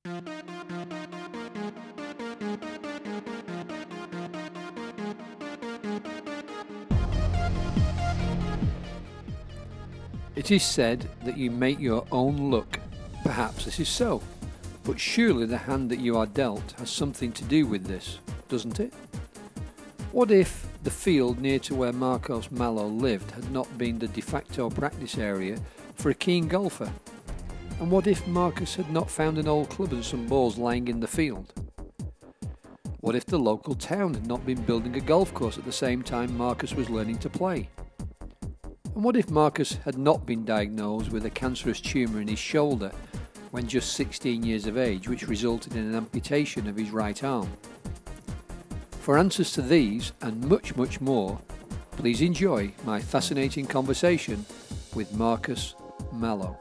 It is said that you make your own luck. Perhaps this is so, but surely the hand that you are dealt has something to do with this, doesn't it? What if the field near to where Marcos Malo lived had not been the de facto practice area for a keen golfer? And what if Marcus had not found an old club and some balls lying in the field? What if the local town had not been building a golf course at the same time Marcus was learning to play? And what if Marcus had not been diagnosed with a cancerous tumour in his shoulder when just 16 years of age, which resulted in an amputation of his right arm? For answers to these and much, much more, please enjoy my fascinating conversation with Marcus Malo.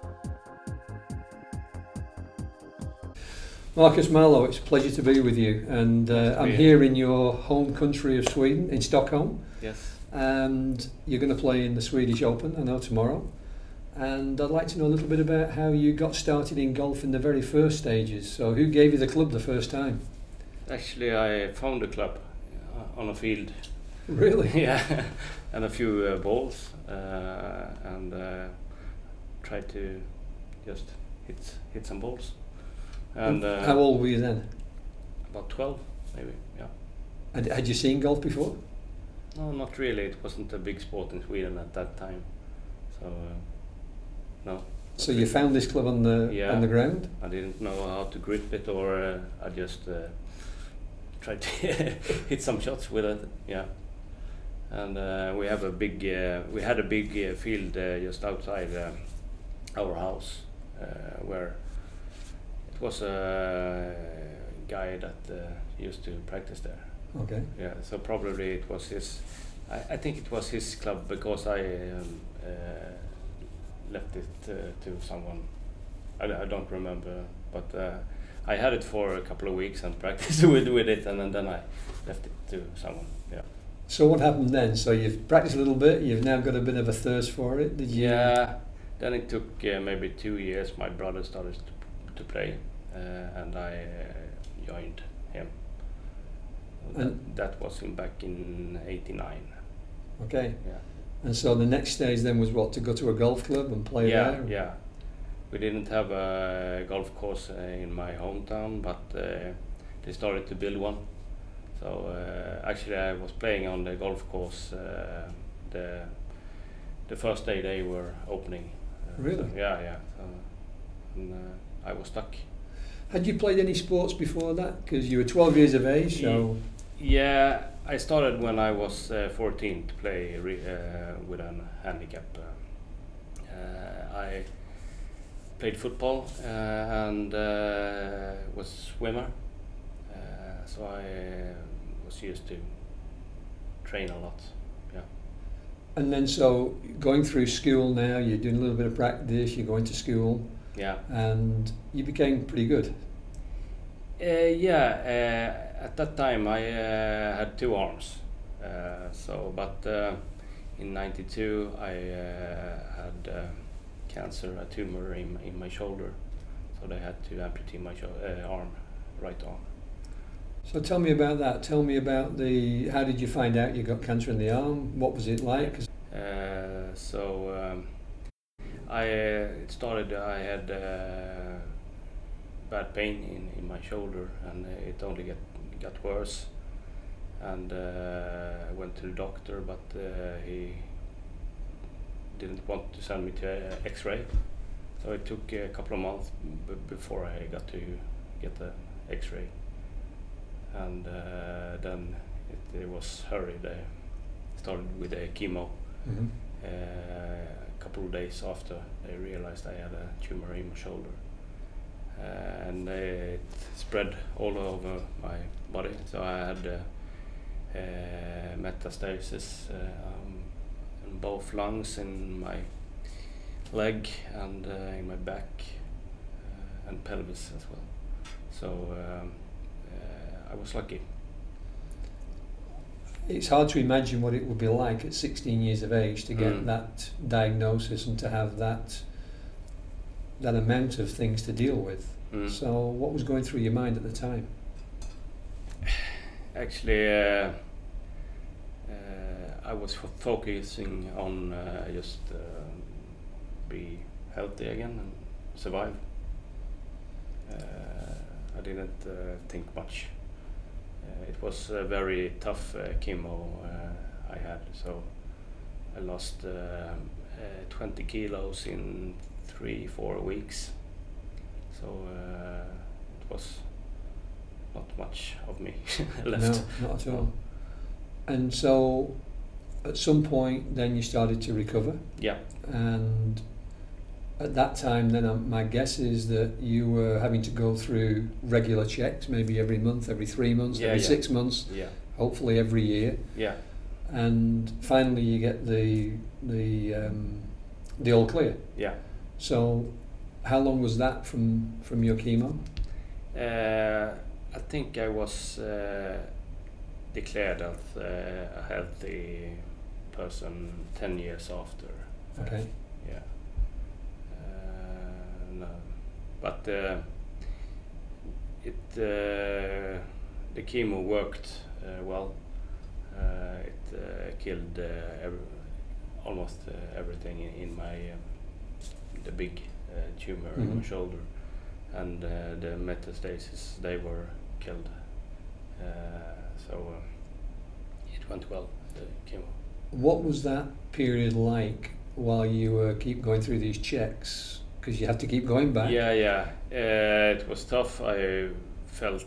Marcus Malo, it's a pleasure to be with you, and I'm here in your home country of Sweden, in Stockholm. Yes. And you're going to play in the Swedish Open, I know, tomorrow. And I'd like to know a little bit about how you got started in golf in the very first stages. So who gave you the club the first time? Actually, I found the club on a field. Really? Yeah, and a few balls, and tried to just hit some balls. And how old were you then? About 12, maybe. Yeah. And had you seen golf before? No, not really. It wasn't a big sport in Sweden at that time, so no. So you found this club on the ground? I didn't know how to grip it, or I just tried to hit some shots with it. Yeah, and we had a big field just outside our house, where it was a guy that used to practice there. Okay. Yeah, so probably it was his. I think it was his club, because I left it to someone. I don't remember, but I had it for a couple of weeks and practiced with it, and then I left it to someone. Yeah. So what happened then? So you've practiced a little bit. You've now got a bit of a thirst for it. Did you? Yeah. Then it took maybe 2 years. My brother started to play, and I joined him. That was back in '89. Okay. Yeah. And so the next stage then was what, to go to a golf club and play there? Yeah. We didn't have a golf course in my hometown, but they started to build one. So actually, I was playing on the golf course the first day they were opening. Really? So, yeah. And I was stuck. Had you played any sports before that? Because you were 12 years of age, so... Yeah, I started when I was 14 to play with a handicap. I played football and was a swimmer, so I was used to train a lot. Yeah. And then so going through school now, you're doing a little bit of practice, you're going to school. Yeah. And you became pretty good. At that time I had two arms. But in '92 I had cancer, a tumor in my shoulder, so they had to amputate my right arm. So tell me about that. Tell me about how did you find out you got cancer in the arm? What was it like? It started, I had bad pain in my shoulder, and it only got worse. And I went to the doctor, but he didn't want to send me to X-ray. So it took a couple of months before I got to get the X-ray. And then it was hurried. I started with a chemo. Mm-hmm. A couple of days after, they realized I had a tumor in my shoulder, and it spread all over my body. So I had metastasis in both lungs, in my leg, and in my back, and pelvis as well. So I was lucky. It's hard to imagine what it would be like at 16 years of age to get that diagnosis and to have that that amount of things to deal with. So what was going through your mind at the time? Actually, I was focusing on just be healthy again and survive. I didn't think much. It was a very tough chemo I had, so I lost 20 kilos in 3-4 weeks. So it was not much of me left. No, not at all. And so at some point then you started to recover? Yeah. And at that time then my guess is that you were having to go through regular checks, maybe every month, every 3 months, every 6 months, hopefully every year. Yeah. And finally you get the all clear. Yeah. So how long was that from your chemo? I think I was declared as a healthy person 10 years after. Okay. Yeah. No. But the chemo worked well. It killed almost everything in my the big tumor in my shoulder, and the metastases, they were killed. So it went well, the chemo. What was that period like while you keep going through these checks? Because you have to keep going back. Yeah. It was tough. I felt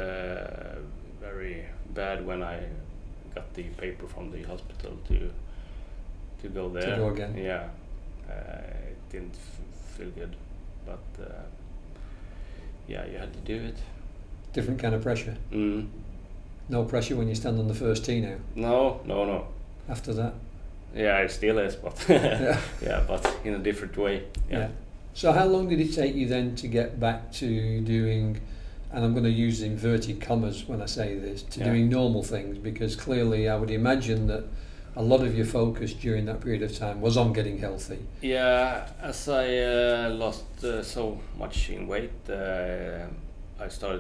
very bad when I got the paper from the hospital to go there. To go again. Yeah. It didn't feel good, but yeah, you had to do it. Different kind of pressure. No pressure when you stand on the first tee now. No. After that. Yeah, it still is, but yeah, but in a different way. Yeah. So how long did it take you then to get back to doing, and I'm going to use inverted commas when I say this, doing normal things? Because clearly I would imagine that a lot of your focus during that period of time was on getting healthy. Yeah, as I lost so much in weight, I started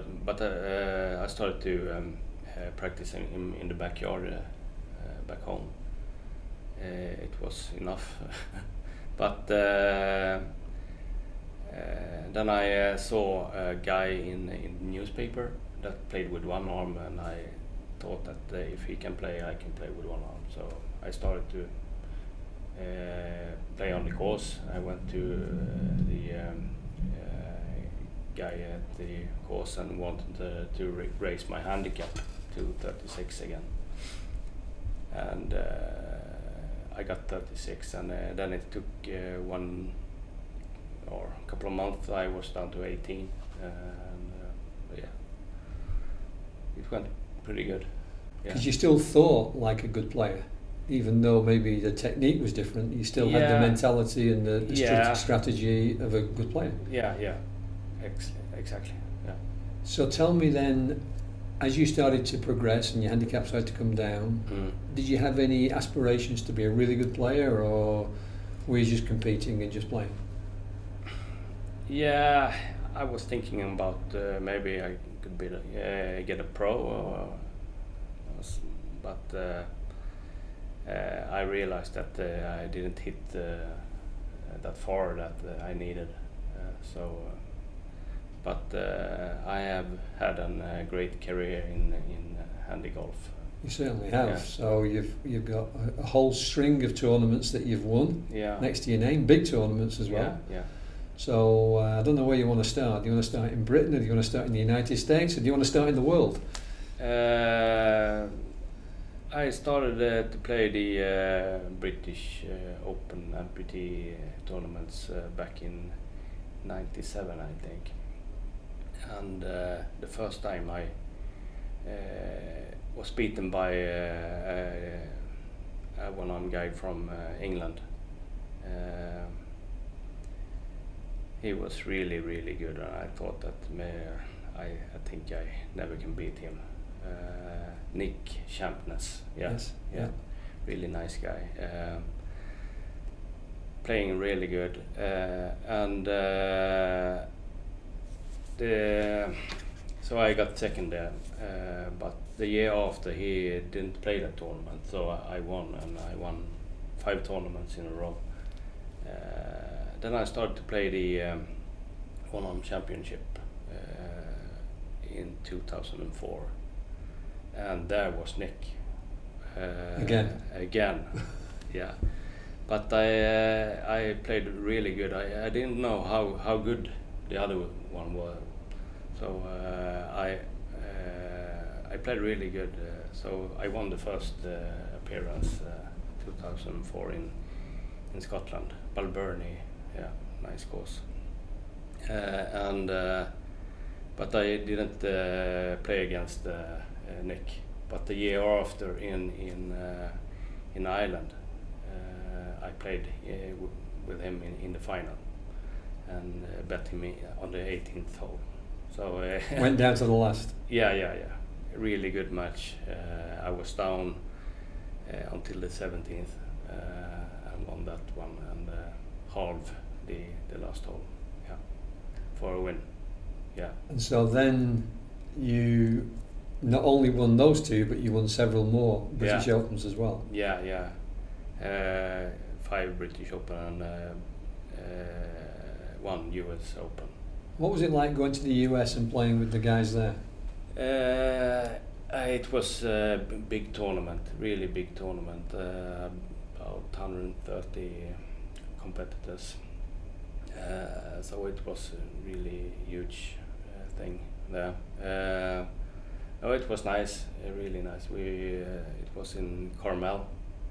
to practice in the backyard back home. It was enough, but then I saw a guy in the newspaper that played with one arm, and I thought that if he can play, I can play with one arm. So I started to play on the course. I went to the guy at the course and wanted to raise my handicap to 36 again. And I got 36, and then it took one or a couple of months. I was down to 18, and yeah, it went pretty good. Because you still thought like a good player, even though maybe the technique was different. You still had the mentality and the strategy of a good player. Yeah, exactly. Yeah. So tell me then, as you started to progress and your handicap started to come down, did you have any aspirations to be a really good player, or were you just competing and just playing? Yeah, I was thinking about maybe I could get a pro, but I realized that I didn't hit that far that I needed. But I have had a great career in handy golf. You certainly have. So you've got a whole string of tournaments that you've won next to your name, big tournaments as well. Yeah. So I don't know where you want to start. Do you want to start in Britain, or do you want to start in the United States, or do you want to start in the world? I started to play the British Open amputee tournaments back in '97, I think. And the first time I was beaten by a one-armed guy from England. He was really, really good, and I thought that I think I never can beat him. Nick Champness, Yes. really nice guy. playing really good, and so I got second there. But the year after, he didn't play that tournament, so I won, and I won 5 tournaments in a row. Then I started to play the one-on championship in 2004, and there was Nick. Again, yeah. But I played really good. I didn't know how good the other one was, so I played really good. So I won the first appearance 2004 in Scotland, Balbirnie. Yeah, nice course. But I didn't play against Nick. But the year after in Ireland, I played with him in the final and bet him on the 18th hole. So went down to the last. Yeah. Really good match. I was down until the 17th and won that one and halved the last hole. Yeah, for a win. Yeah. And so then you not only won those 2, but you won several more British Opens as well. Yeah. 5 British Open and 1 US Open. What was it like going to the US and playing with the guys there? It was a big tournament, really big tournament. About 130 competitors. So it was a really huge thing there. It was nice, really nice. It was in Carmel,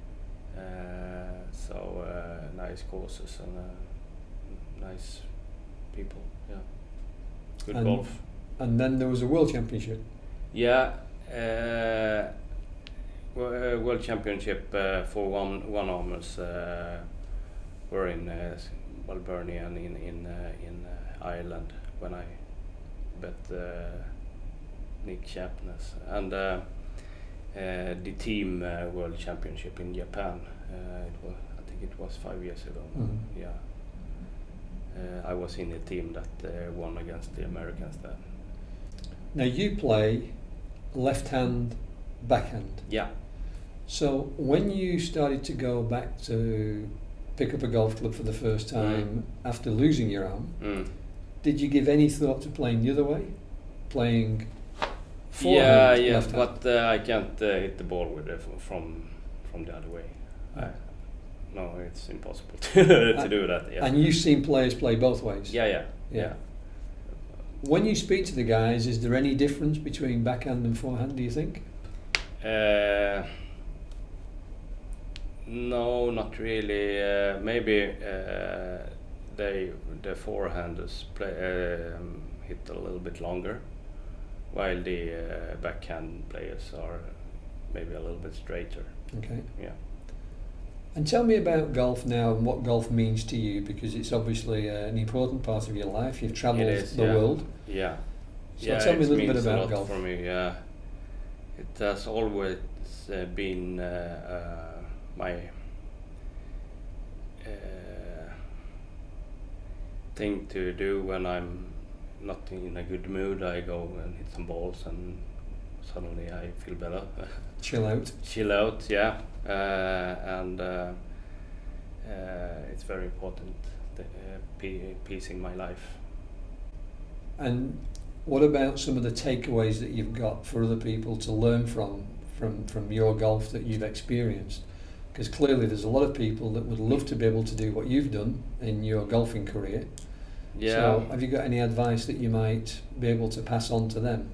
so nice courses and nice people. Yeah, good golf. And then there was a World Championship. Yeah, World Championship for one-armers were in Balbirnie and in Ireland when I bet Nick Chappness, and the team World Championship in Japan. I think it was 5 years ago. Mm-hmm. Yeah, I was in the team that won against the Americans there. Now you play left hand, backhand. Yeah. So when you started to go back to pick up a golf club for the first time after losing your arm, did you give any thought to playing the other way, playing forehand? Yeah, left hand? but I can't hit the ball with it from the other way. No, it's impossible to do that. Yeah. And you've seen players play both ways. Yeah. When you speak to the guys, is there any difference between backhand and forehand, do you think? No, not really. Maybe the forehanders hit a little bit longer, while the backhand players are maybe a little bit straighter. Okay. Yeah. And tell me about golf now and what golf means to you, because it's obviously an important part of your life. You've travelled the world. Yeah. So tell me a little bit about a lot golf. For me, yeah. It has always been my thing to do when I'm not in a good mood. I go and hit some balls and suddenly I feel better. Chill out. Yeah. And it's very important, piecing my life. And what about some of the takeaways that you've got for other people to learn from your golf that you've experienced? Because clearly there's a lot of people that would love to be able to do what you've done in your golfing career. Yeah. So have you got any advice that you might be able to pass on to them?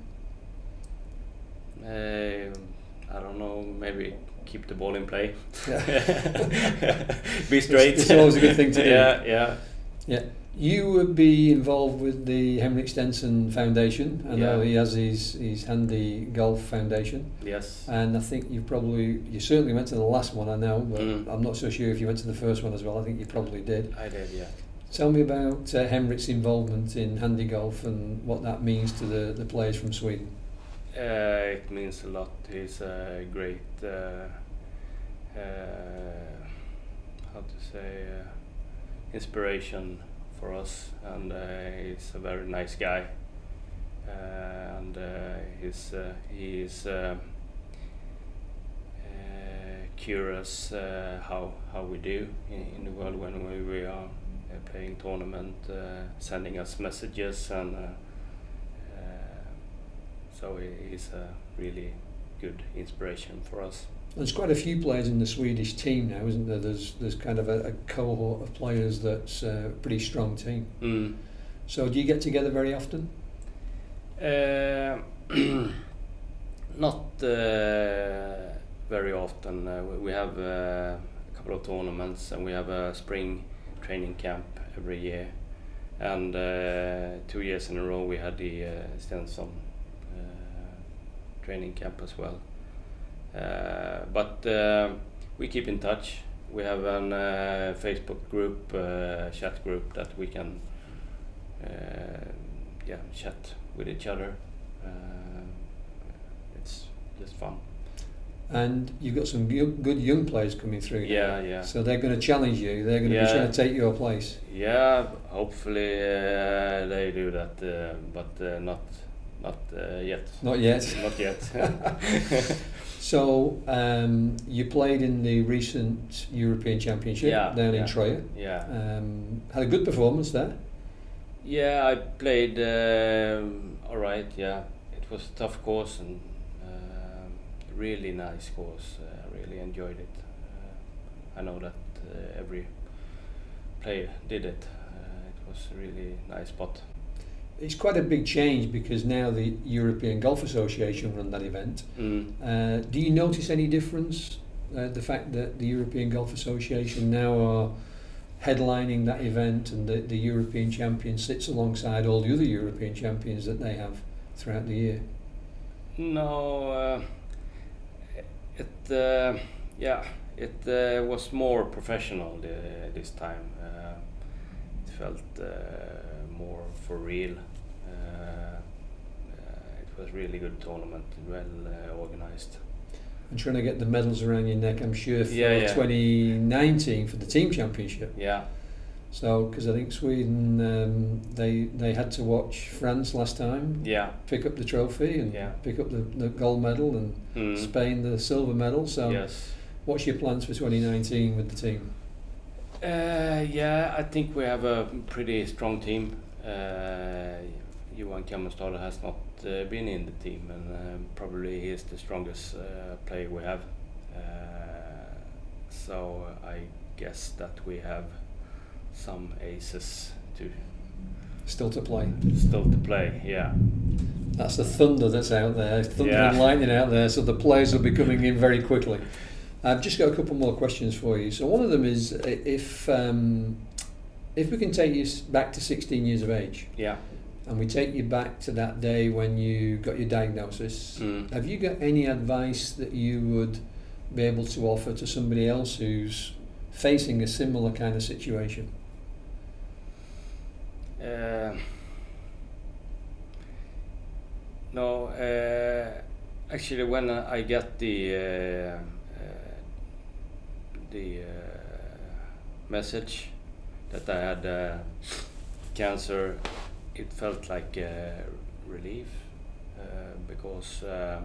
I don't know, maybe keep the ball in play. Yeah. Be straight. It's always a good thing to do. Yeah. You would be involved with the Henrik Stenson Foundation. I know he has his Handy Golf Foundation. Yes. And I think you certainly went to the last one, I know, but I'm not so sure if you went to the first one as well. I think you probably did. I did, yeah. Tell me about Henrik's involvement in Handy Golf and what that means to the players from Sweden. It means a lot. He's a great, how to say, inspiration for us, and he's a very nice guy, and he is curious how we do in the world when we are playing tournament, sending us messages, and so he's a really good inspiration for us. There's quite a few players in the Swedish team now, isn't there? There's kind of a cohort of players that's a pretty strong team. Mm. So do you get together very often? Not very often. We have a couple of tournaments, and we have a spring training camp every year. And 2 years in a row we had the Stensson training camp as well. But we keep in touch. We have a Facebook group, chat group that we can chat with each other. It's just fun. And you've got some good young players coming through now. Yeah. So they're going to challenge you. They're going to be trying to take your place. Yeah, hopefully they do that, but not yet. Not yet. Not yet. So you played in the recent European Championship down in Troja. Yeah. Had a good performance there. Yeah, I played all right. Yeah, it was a tough course and really nice course. I really enjoyed it. I know that every player did it. It was a really nice spot. It's quite a big change because now the European Golf Association run that event. Mm. Do you notice any difference? The fact that the European Golf Association now are headlining that event, and the European champion sits alongside all the other European champions that they have throughout the year? No, it was more professional this time. It felt more for real. It was really good tournament, well organized. And trying to get the medals around your neck, I'm sure, for 2019 for the team championship. Yeah. So, because I think Sweden, they had to watch France last time. Yeah. Pick up the trophy and pick up the gold medal, and Spain the silver medal. So, yes. What's your plans for 2019 with the team? I think we have a pretty strong team. Johan Kammerstad has not been in the team, and probably he is the strongest player we have. So I guess that we have some aces still to play. Yeah. That's the thunder that's out there, thunder and lightning out there. So the players will be coming in very quickly. I've just got a couple more questions for you. So one of them is if we can take you back to 16 years of age. Yeah. And we take you back to that day when you got your diagnosis. Have you got any advice that you would be able to offer to somebody else who's facing a similar kind of situation? No, actually, when I got the message that I had cancer, it felt like relief because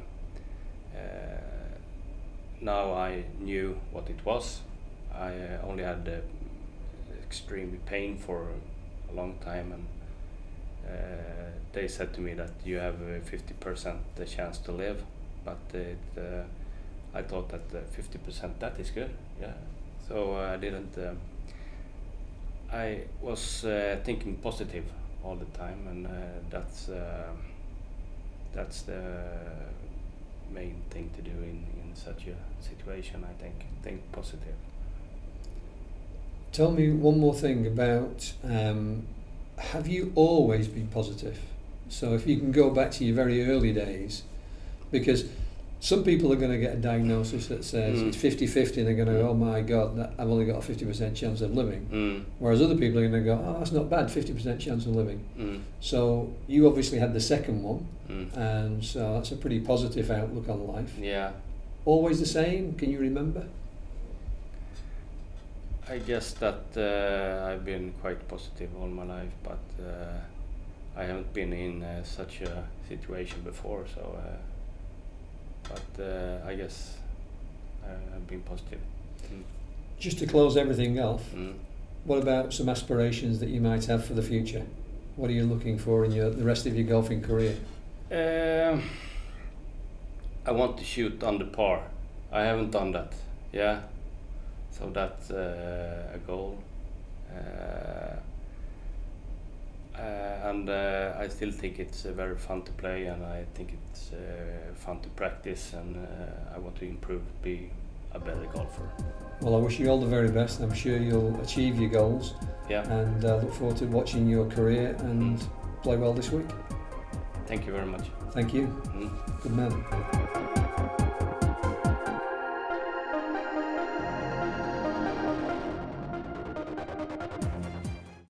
now I knew what it was. I only had extreme pain for a long time, and they said to me that you have a 50% the chance to live, but I thought that 50% that is good. Yeah, so I didn't. I was thinking positive all the time, and that's the main thing to do in such a situation. I think positive. Tell me one more thing about have you always been positive? So if you can go back to your very early days, because some people are going to get a diagnosis that says it's 50-50 and they're going to go, oh my God, I've only got a 50% chance of living. Whereas other people are going to go, oh, that's not bad, 50% chance of living. So you obviously had the second one, and so that's a pretty positive outlook on life. Yeah. Always the same? Can you remember? I guess that I've been quite positive all my life, but I haven't been in such a situation before. So, I guess I've been positive. Just to close everything off, Mm. what about some aspirations that you might have for the future? What are you looking for in the rest of your golfing career? I want to shoot under par. I haven't done that. Yeah, so that's a goal. And I still think it's very fun to play, and I think it's fun to practice, and I want to improve, be a better golfer. Well, I wish you all the very best. I'm sure you'll achieve your goals, Yeah, and look forward to watching your career and play well this week. thank you very much. Thank you. Mm. Good man.